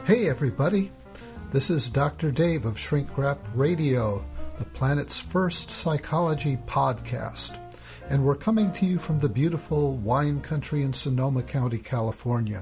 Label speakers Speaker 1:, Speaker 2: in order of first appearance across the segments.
Speaker 1: Hey everybody, this is Dr. Dave of Shrink Wrap Radio, the planet's first psychology podcast, and we're coming to you from the beautiful wine country in Sonoma County, California.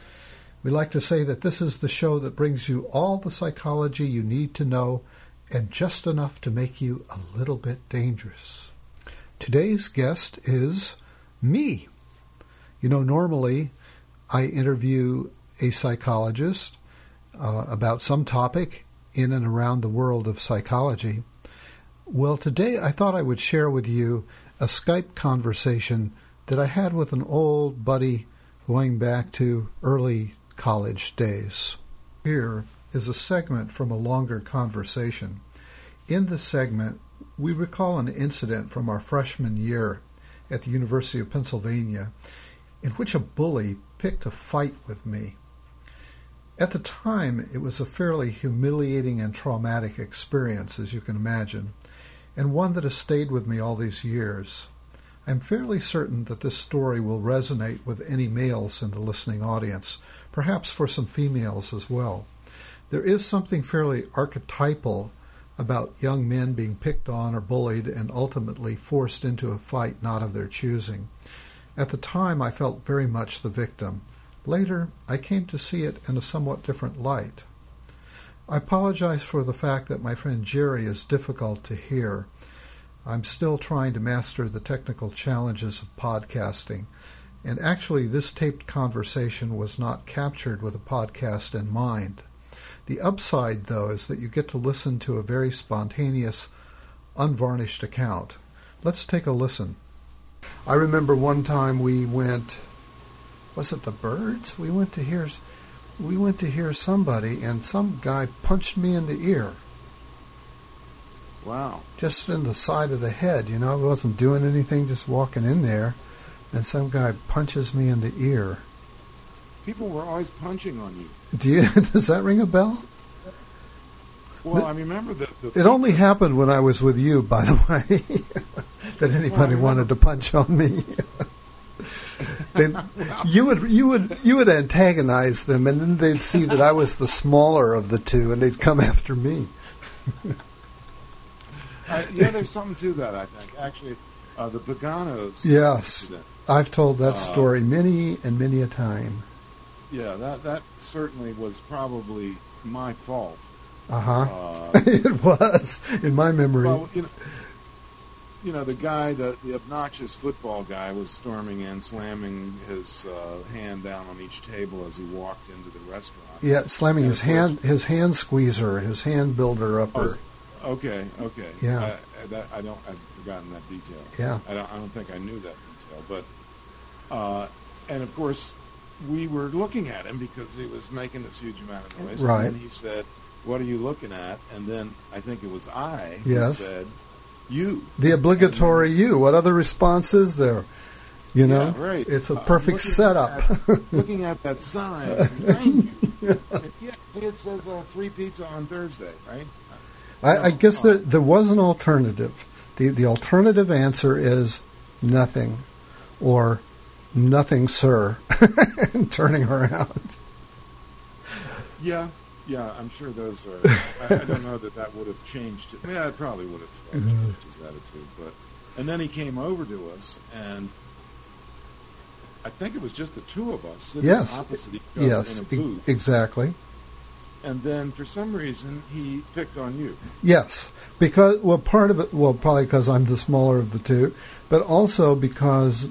Speaker 1: We like to say that this is the show that brings you all the psychology you need to know and just enough to make you a little bit dangerous. Today's guest is me. You know, normally I interview a psychologist about some topic in and around the world of psychology. Well, today I thought I would share with you a Skype conversation that I had with an old buddy going back to early college days. Here is a segment from a longer conversation. In this segment, we recall an incident from our freshman year at the University of Pennsylvania in which a bully picked a fight with me. At the time, it was a fairly humiliating and traumatic experience, as you can imagine, and one that has stayed with me all these years. I'm fairly certain that this story will resonate with any males in the listening audience, perhaps for some females as well. There is something fairly archetypal about young men being picked on or bullied and ultimately forced into a fight not of their choosing. At the time, I felt very much the victim. Later, I came to see it in a somewhat different light. I apologize for the fact that my friend Jerry is difficult to hear. I'm still trying to master the technical challenges of podcasting, and actually this taped conversation was not captured with a podcast in mind. The upside, though, is that you get to listen to a very spontaneous, unvarnished account. Let's take a listen. I remember one time we went, was it the Birds? We went to hear somebody, and some guy punched me in the ear.
Speaker 2: Wow.
Speaker 1: Just in the side of the head, you know. I wasn't doing anything, just walking in there, and some guy punches me in the ear.
Speaker 2: People were always punching on you.
Speaker 1: Does that ring a bell?
Speaker 2: Well, I remember the
Speaker 1: it only happened when I was with you, by the way, that anybody wanted to punch on me. You would antagonize them, and then they'd see that I was the smaller of the two, and they'd come after me.
Speaker 2: Yeah, there's something to that, I think. Actually, the Paganos.
Speaker 1: Yes,
Speaker 2: incident,
Speaker 1: I've told that story many and many a time.
Speaker 2: Yeah, that certainly was probably my fault.
Speaker 1: It was, in my memory.
Speaker 2: Well, you know, the guy, the obnoxious football guy, was storming in, slamming his hand down on each table as he walked into the restaurant.
Speaker 1: Yeah, slamming his hand squeezer, his hand builder upper.
Speaker 2: Okay.
Speaker 1: Yeah.
Speaker 2: I've forgotten that detail.
Speaker 1: Yeah.
Speaker 2: I don't think I knew that detail, but and of course we were looking at him because he was making this huge amount of noise.
Speaker 1: Right.
Speaker 2: And then he said, "What are you looking at?" And then I think it was I
Speaker 1: who
Speaker 2: said, "You."
Speaker 1: The obligatory you. What other response is there? You know,
Speaker 2: yeah, right.
Speaker 1: It's a perfect setup.
Speaker 2: Looking at that sign behind you. Yeah, see, it says free pizza on Thursday, right?
Speaker 1: I guess there was an alternative. The alternative answer is nothing, or nothing, sir, and turning around.
Speaker 2: Yeah, I'm sure those are. I don't know that would have changed it. Yeah, it probably would have changed his attitude. And then he came over to us, and I think it was just the two of us sitting opposite each other in a booth.
Speaker 1: Exactly.
Speaker 2: And then, for some reason, he picked on you.
Speaker 1: Yes, part of it, probably because I'm the smaller of the two, but also because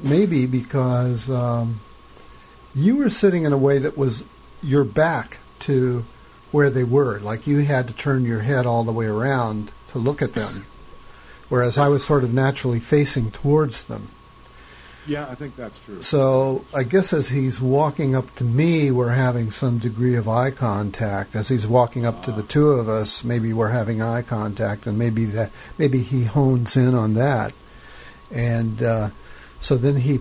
Speaker 1: you were sitting in a way that was your back to where they were. Like you had to turn your head all the way around to look at them, whereas I was sort of naturally facing towards them.
Speaker 2: Yeah, I think that's true.
Speaker 1: So I guess as he's walking up to me, we're having some degree of eye contact. As he's walking up to the two of us, maybe we're having eye contact, and maybe he hones in on that. And so then he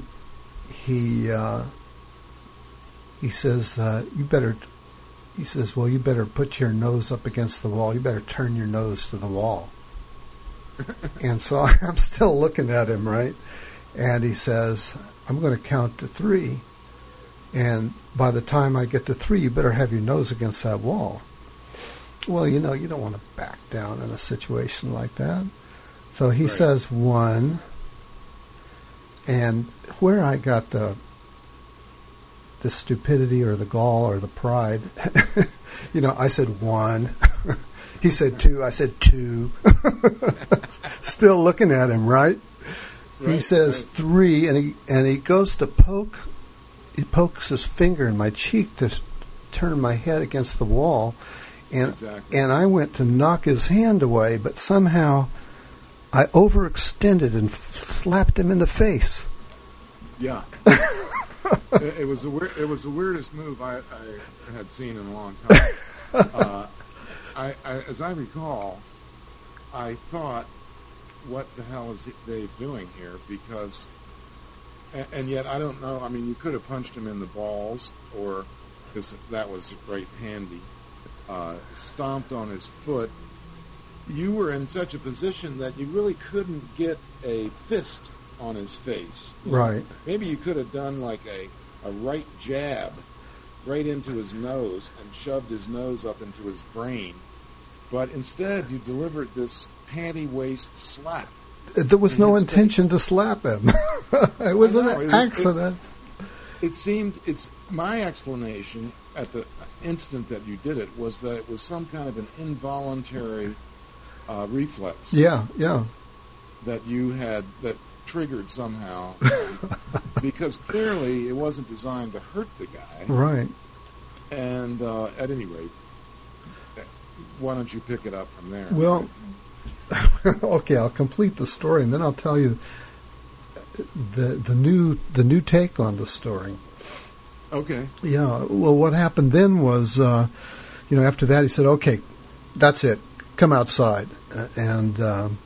Speaker 1: says, "You better." He says, "Well, you better put your nose up against the wall. You better turn your nose to the wall." And so I'm still looking at him, right? And he says, "I'm going to count to 3. And by the time I get to 3, you better have your nose against that wall. Well, you don't want to back down in a situation like that. So he says 1, and where I got the stupidity or the gall or the pride, I said 1. He said 2. I said 2. Still looking at him, right? He says 3, and he goes to poke. He pokes his finger in my cheek to turn my head against the wall, and I went to knock his hand away, but somehow I overextended and slapped him in the face.
Speaker 2: Yeah. It was the weirdest move I had seen in a long time. As I recall, I thought, what the hell is Dave doing here? Because, and yet I don't know. I mean, you could have punched him in the balls, or because that was right handy. Stomped on his foot. You were in such a position that you really couldn't get a fist on his face.
Speaker 1: Right.
Speaker 2: Maybe you could have done like a right jab right into his nose and shoved his nose up into his brain. But instead, you delivered this panty waist slap.
Speaker 1: There was no intention to slap him. It was an accident.
Speaker 2: It's my explanation at the instant that you did it was that it was some kind of an involuntary reflex.
Speaker 1: Yeah.
Speaker 2: That you had, that triggered somehow. Because clearly it wasn't designed to hurt the guy.
Speaker 1: Right.
Speaker 2: And at any rate, why don't you pick it up from there?
Speaker 1: Well, okay, I'll complete the story, and then I'll tell you the new take on the story.
Speaker 2: Okay.
Speaker 1: Yeah. Well, what happened then was, after that he said, "Okay, that's it. Come outside." And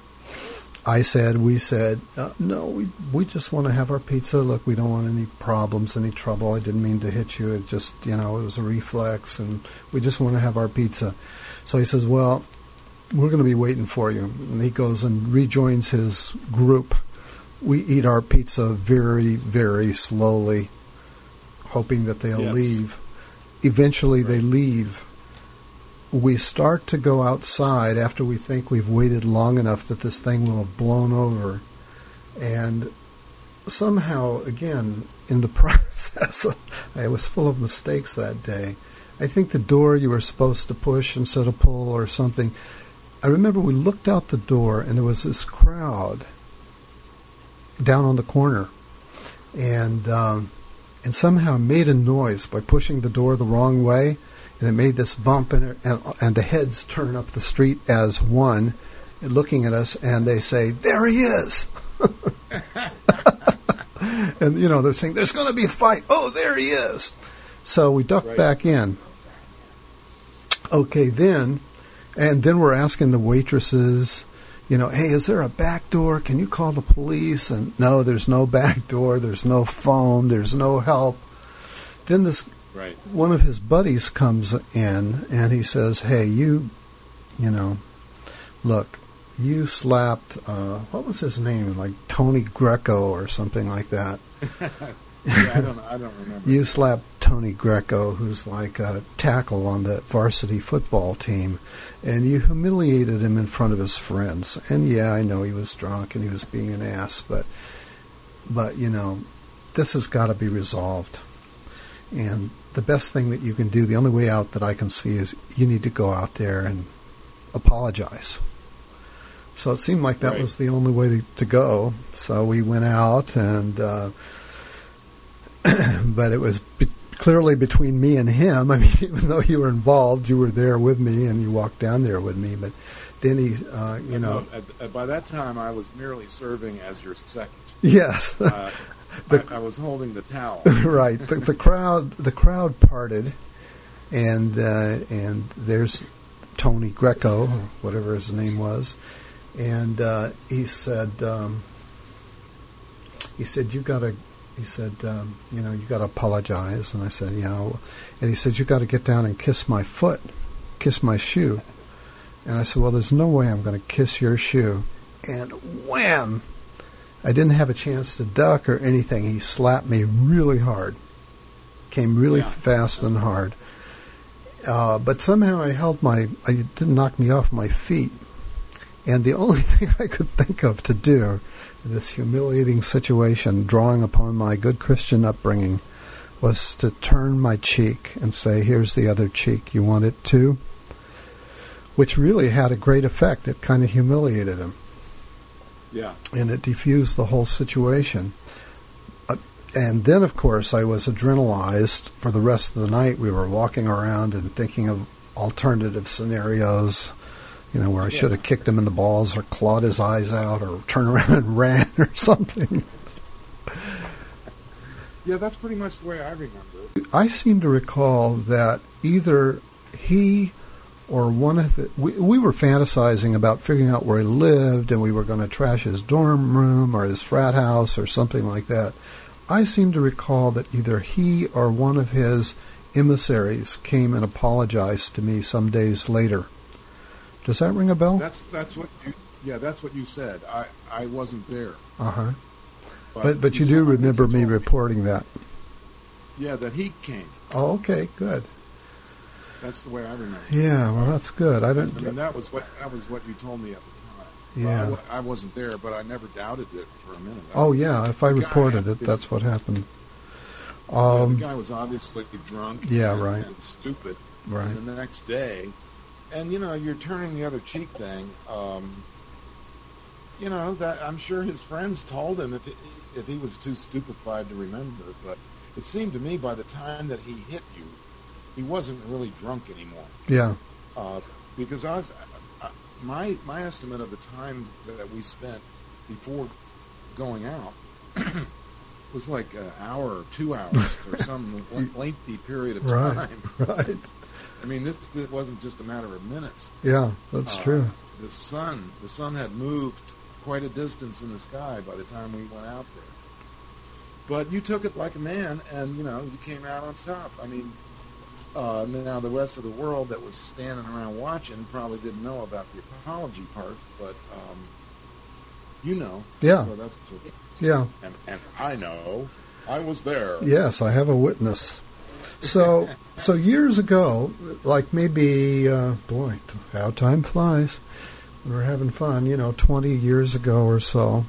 Speaker 1: we said, "No, we just want to have our pizza. Look, we don't want any problems, any trouble. I didn't mean to hit you. It just, it was a reflex, and we just want to have our pizza." So he says, "Well, we're going to be waiting for you." And he goes and rejoins his group. We eat our pizza very, very slowly, hoping that they'll leave. Eventually they leave. We start to go outside after we think we've waited long enough that this thing will have blown over. And somehow, again, in the process, I was full of mistakes that day. I think the door you were supposed to push instead of pull or something. I remember we looked out the door and there was this crowd down on the corner. And somehow made a noise by pushing the door the wrong way. And it made this bump, and the heads turn up the street as one, looking at us, and they say, "There he is!" And, they're saying, "There's going to be a fight." "Oh, there he is!" So we ducked back in. Okay, then we're asking the waitresses, "Hey, is there a back door? Can you call the police?" And no, there's no back door. There's no phone. There's no help. Then one of his buddies comes in and he says, "Hey, look, you slapped, what was his name? Like Tony Greco or something like that."
Speaker 2: Yeah, I don't remember.
Speaker 1: "You slapped Tony Greco, who's like a tackle on the varsity football team, and you humiliated him in front of his friends. And yeah, I know he was drunk and he was being an ass, but this has got to be resolved. And the best thing that you can do, the only way out that I can see, is you need to go out there and apologize." So it seemed like that was the only way to go. So we went out, and but it was clearly between me and him. I mean, even though you were involved, you were there with me, and you walked down there with me. But then he,
Speaker 2: by that time, I was merely serving as your second.
Speaker 1: Yes.
Speaker 2: I was holding the towel.
Speaker 1: Right. The crowd parted, and there's Tony Greco, whatever his name was, and he said, "You gotta." He said, "You gotta apologize." And I said, "Yeah." And he said, "You gotta get down and kiss my foot, kiss my shoe." And I said, "Well, there's no way I'm going to kiss your shoe." And wham! I didn't have a chance to duck or anything. He slapped me really hard. came really fast and hard. But somehow it didn't knock me off my feet. And the only thing I could think of to do in this humiliating situation, drawing upon my good Christian upbringing, was to turn my cheek and say, here's the other cheek. You want it too? Which really had a great effect. It kind of humiliated him.
Speaker 2: Yeah.
Speaker 1: And it diffused the whole situation. And then, of course, I was adrenalized for the rest of the night. We were walking around and thinking of alternative scenarios, where I should have kicked him in the balls or clawed his eyes out or turned around and ran or something.
Speaker 2: Yeah, that's pretty much the way I remember it.
Speaker 1: I seem to recall that either he or one of it, we were fantasizing about figuring out where he lived, and we were going to trash his dorm room or his frat house or something like that. I seem to recall that either he or one of his emissaries came and apologized to me some days later. Does that ring a bell?
Speaker 2: That's what you said. I wasn't there.
Speaker 1: Uh-huh. But you do remember me reporting that.
Speaker 2: Yeah, that he came.
Speaker 1: Oh, okay, good.
Speaker 2: That's the way I remember.
Speaker 1: Yeah, well, that's good.
Speaker 2: I mean, that was what you told me at the time.
Speaker 1: Yeah.
Speaker 2: Well, I wasn't there, but I never doubted it for a minute.
Speaker 1: If I reported it, that's what happened.
Speaker 2: The guy was obviously drunk.
Speaker 1: Yeah,
Speaker 2: and,
Speaker 1: right.
Speaker 2: And stupid.
Speaker 1: Right.
Speaker 2: And the next day, and you're turning the other cheek thing. That I'm sure his friends told him if he was too stupefied to remember, but it seemed to me by the time that he hit you, he wasn't really drunk anymore.
Speaker 1: Yeah.
Speaker 2: Because my estimate of the time that we spent before going out was like an hour or 2 hours or some lengthy period of time.
Speaker 1: Right.
Speaker 2: I mean, this wasn't just a matter of minutes.
Speaker 1: Yeah, that's true.
Speaker 2: The sun had moved quite a distance in the sky by the time we went out there. But you took it like a man, and you came out on top. I mean, now the rest of the world that was standing around watching probably didn't know about the apology part, but
Speaker 1: Yeah.
Speaker 2: So that's
Speaker 1: yeah.
Speaker 2: And I know. I was there.
Speaker 1: Yes, I have a witness. So years ago, like maybe, how time flies. We were having fun, 20 years ago or so.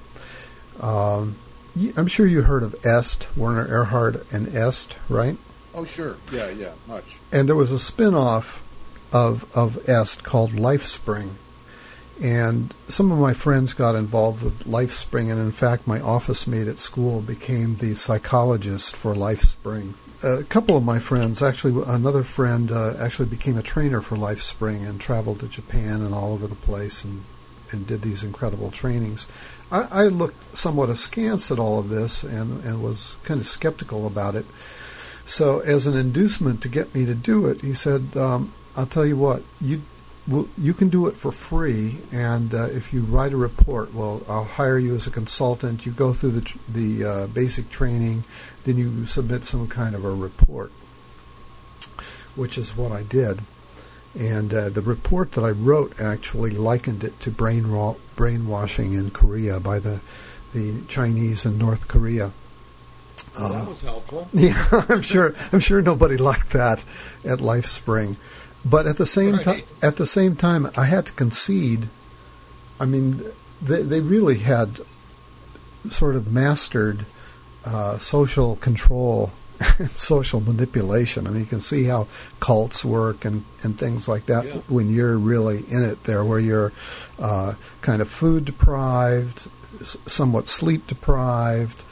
Speaker 1: I'm sure you heard of EST, Werner Erhard and EST, right?
Speaker 2: Oh, sure. Yeah, much.
Speaker 1: And there was a spin-off of EST called LifeSpring. And some of my friends got involved with LifeSpring, and in fact, my office mate at school became the psychologist for LifeSpring. A couple of my friends, actually, another friend actually became a trainer for LifeSpring and traveled to Japan and all over the place and did these incredible trainings. I looked somewhat askance at all of this and was kind of skeptical about it. So as an inducement to get me to do it, he said, I'll tell you what, you can do it for free, and if you write a report, I'll hire you as a consultant. You go through the basic training, then you submit some kind of a report, which is what I did. And the report that I wrote actually likened it to brainwashing in Korea by the Chinese in North Korea.
Speaker 2: That was helpful.
Speaker 1: Yeah, I'm sure nobody liked that at LifeSpring. But at the same time, I had to concede. I mean, they really had sort of mastered social control and social manipulation. I mean, you can see how cults work and things like that when you're really in it there, where you're kind of food deprived, somewhat sleep deprived,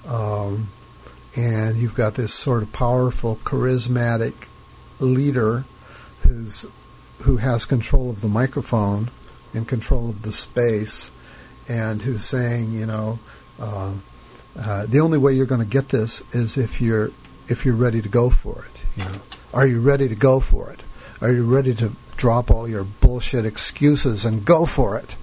Speaker 1: and you've got this sort of powerful, charismatic leader who has control of the microphone and control of the space, and who's saying, the only way you're going to get this is if you're ready to go for it. Are you ready to go for it? Are you ready to drop all your bullshit excuses and go for it?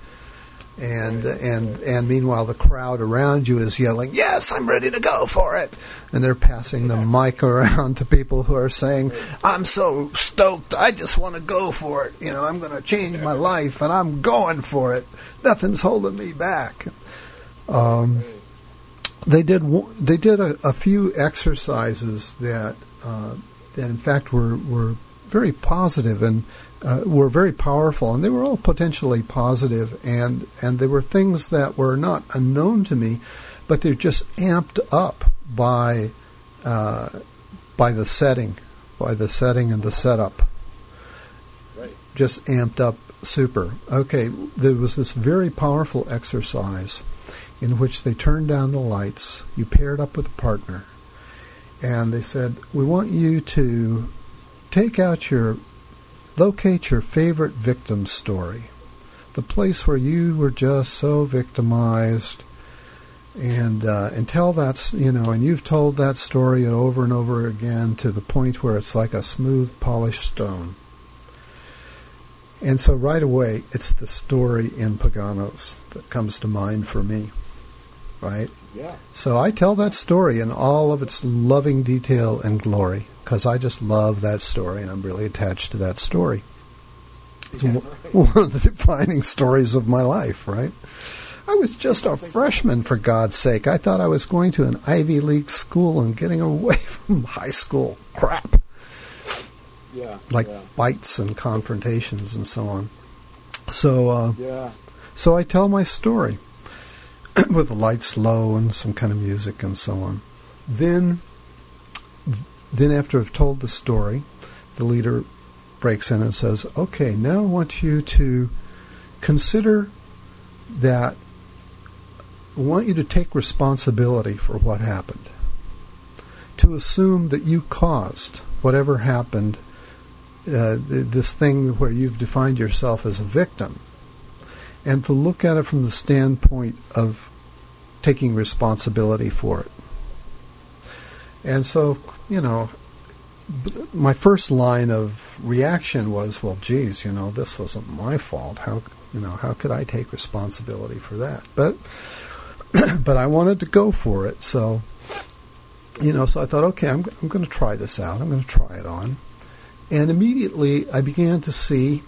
Speaker 1: And meanwhile, the crowd around you is yelling, "Yes, I'm ready to go for it!" And they're passing the mic around to people who are saying, "I'm so stoked! I just want to go for it! I'm going to change my life, and I'm going for it. Nothing's holding me back." They did a few exercises that that in fact were very positive and were very powerful, and they were all potentially positive, and they were things that were not unknown to me, but they're just amped up by the setting and the setup.
Speaker 2: Right.
Speaker 1: Just amped up super. Okay, there was this very powerful exercise in which they turned down the lights. You paired up with a partner, and they said, we want you to locate your favorite victim story, the place where you were just so victimized, and tell that, and you've told that story over and over again to the point where it's like a smooth, polished stone. And so right away, it's the story in Paganos that comes to mind for me, right?
Speaker 2: Yeah.
Speaker 1: So I tell that story in all of its loving detail and glory, because I just love that story, and I'm really attached to that story. It's one of the defining stories of my life, right? I was just a freshman, for God's sake. I thought I was going to an Ivy League school and getting away from high school crap.
Speaker 2: Yeah.
Speaker 1: Like fights and confrontations and so on. So, so I tell my story with the lights low and some kind of music and so on. Then after I've told the story, the leader breaks in and says, okay, now I want you to consider that I want you to take responsibility for what happened. To assume that you caused whatever happened, this thing where you've defined yourself as a victim, and to look at it from the standpoint of taking responsibility for it. And so, my first line of reaction was, well, geez, this wasn't my fault. How could I take responsibility for that? But I wanted to go for it. So, so I thought, okay, I'm going to try this out. I'm going to try it on. And immediately I began to see,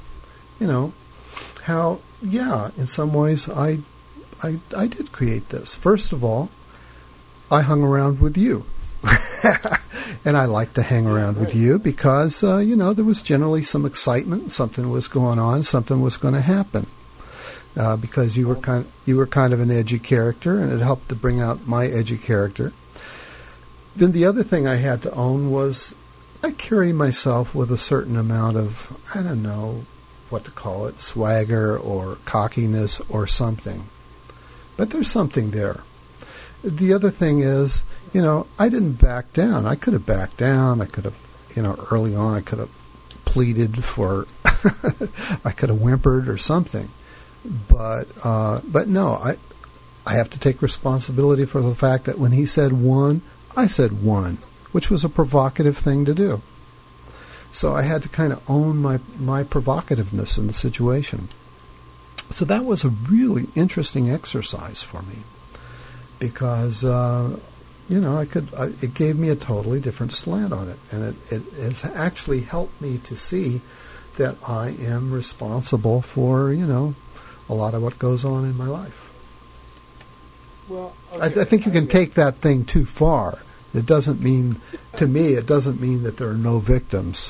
Speaker 1: how, in some ways I did create this. First of all, I hung around with you. And I like to hang around with you because, there was generally some excitement. Something was going on. Something was going to happen. Because you were kind of an edgy character, and it helped to bring out my edgy character. Then the other thing I had to own was I carry myself with a certain amount of, I don't know what to call it, swagger or cockiness or something. But there's something there. The other thing is, I didn't back down. I could have backed down. I could have, early on, I could have pleaded for, I could have whimpered or something. But no, I have to take responsibility for the fact that when he said one, I said one, which was a provocative thing to do. So I had to kind of own my provocativeness in the situation. So that was a really interesting exercise for me because, it gave me a totally different slant on it. And it has actually helped me to see that I am responsible for, a lot of what goes on in my life.
Speaker 2: Well, okay.
Speaker 1: I think you can take that thing too far. It doesn't mean, to me, it doesn't mean that there are no victims.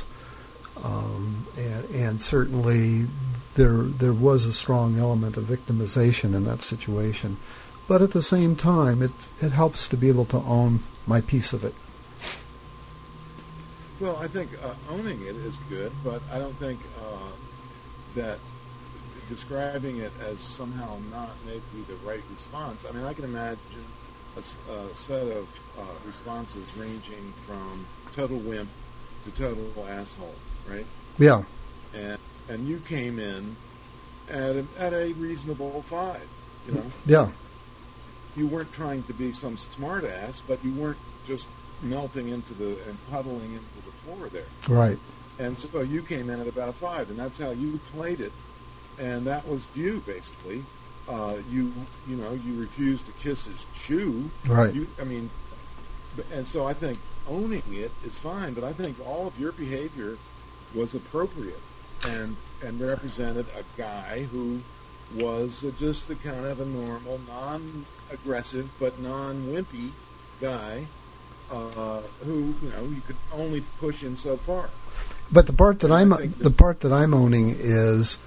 Speaker 1: And certainly there was a strong element of victimization in that situation. But at the same time, it helps to be able to own my piece of it.
Speaker 2: Well, I think owning it is good, but I don't think that describing it as somehow not maybe the right response. I mean, I can imagine a set of responses ranging from total wimp to total asshole, right?
Speaker 1: Yeah.
Speaker 2: And you came in at a reasonable 5,
Speaker 1: Yeah.
Speaker 2: You weren't trying to be some smart ass, but you weren't just melting and puddling into the floor there.
Speaker 1: Right.
Speaker 2: And so you came in at about a 5, and that's how you played it. And that was you, basically. You refused to kiss his shoe.
Speaker 1: Right.
Speaker 2: And so I think owning it is fine, but I think all of your behavior was appropriate and represented a guy who was just a kind of a normal, non-aggressive but non-wimpy guy who you could only push in so far.
Speaker 1: But the part that I'm owning is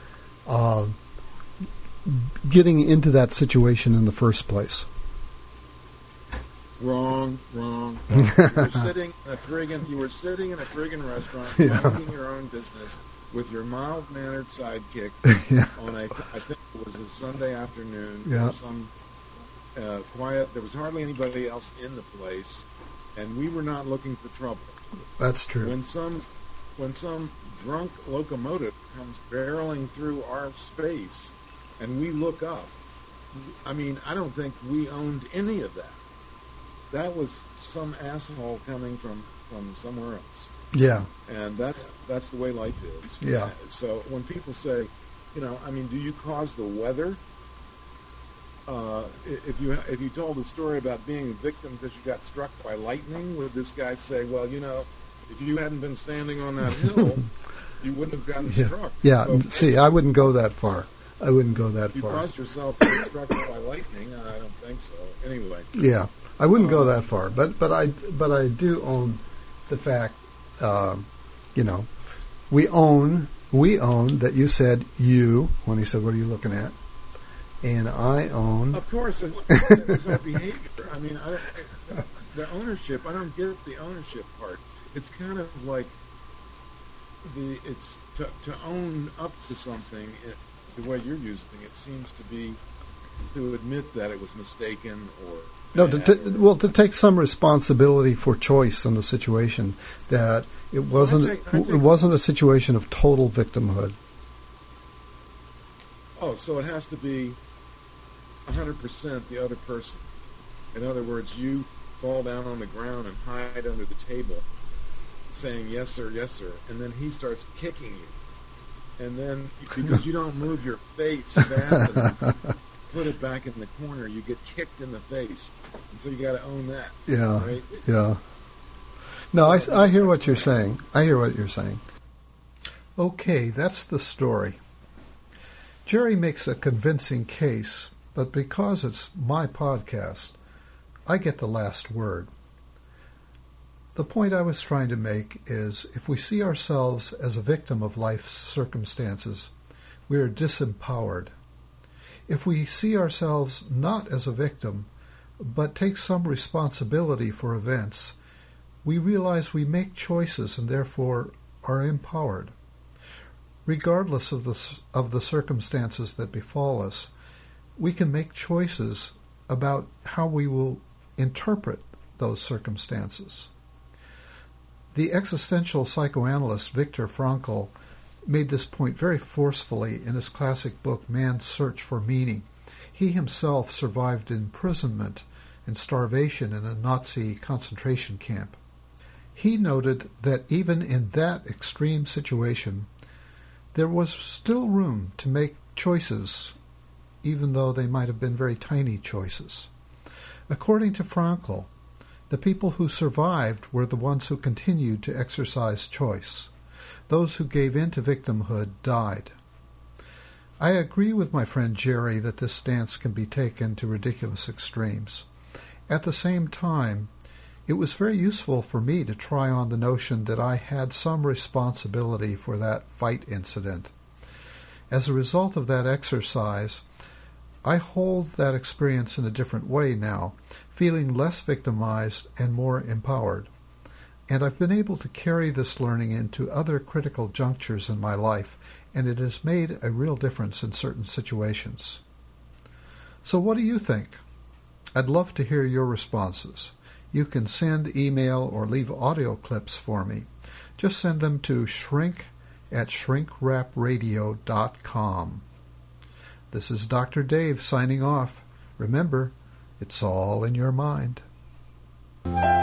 Speaker 1: getting into that situation in the first place.
Speaker 2: Wrong. You were sitting in a friggin' restaurant, minding your own business with your mild-mannered sidekick on I think it was a Sunday afternoon.
Speaker 1: Yeah.
Speaker 2: Some quiet. There was hardly anybody else in the place, and we were not looking for trouble.
Speaker 1: That's true.
Speaker 2: When some drunk locomotive comes barreling through our space, and we look up, I don't think we owned any of that. That was some asshole coming from somewhere else.
Speaker 1: Yeah.
Speaker 2: And that's the way life is.
Speaker 1: Yeah.
Speaker 2: So when people say, do you cause the weather? If you told a story about being a victim because you got struck by lightning, would this guy say, well, if you hadn't been standing on that hill, you wouldn't have gotten struck?
Speaker 1: Yeah.
Speaker 2: So,
Speaker 1: see, I wouldn't go that far.
Speaker 2: If you caused yourself to get struck by lightning, I don't think so. Anyway.
Speaker 1: Yeah. I wouldn't go that far, but I do own the fact, we own that you said you when he said, "What are you looking at?" And I own.
Speaker 2: Of course, it's our behavior. The ownership. I don't get the ownership part. It's kind of like it's to own up to something. The way you're using it seems to be to admit that it was mistaken or.
Speaker 1: No, to take some responsibility for choice in the situation, that it wasn't a situation of total victimhood.
Speaker 2: Oh, so it has to be 100% the other person. In other words, you fall down on the ground and hide under the table, saying yes sir, and then he starts kicking you, and then because you don't move your face fast enough. Put it back in the corner, you get kicked in the face, and so you got to own that.
Speaker 1: Yeah,
Speaker 2: right?
Speaker 1: Yeah. No, I hear what you're saying. Okay, that's the story. Jerry makes a convincing case, but because it's my podcast, I get the last word. The point I was trying to make is, if we see ourselves as a victim of life's circumstances, we are disempowered. If we see ourselves not as a victim, but take some responsibility for events, we realize we make choices and therefore are empowered. Regardless of the circumstances that befall us, we can make choices about how we will interpret those circumstances. The existential psychoanalyst Viktor Frankl made this point very forcefully in his classic book, Man's Search for Meaning. He himself survived imprisonment and starvation in a Nazi concentration camp. He noted that even in that extreme situation, there was still room to make choices, even though they might have been very tiny choices. According to Frankl, the people who survived were the ones who continued to exercise choice. Those who gave in to victimhood died. I agree with my friend Jerry that this stance can be taken to ridiculous extremes. At the same time, it was very useful for me to try on the notion that I had some responsibility for that fight incident. As a result of that exercise, I hold that experience in a different way now, feeling less victimized and more empowered. And I've been able to carry this learning into other critical junctures in my life, and it has made a real difference in certain situations. So what do you think? I'd love to hear your responses. You can send email or leave audio clips for me. Just send them to shrink@shrinkrapradio.com. This is Dr. Dave signing off. Remember, it's all in your mind.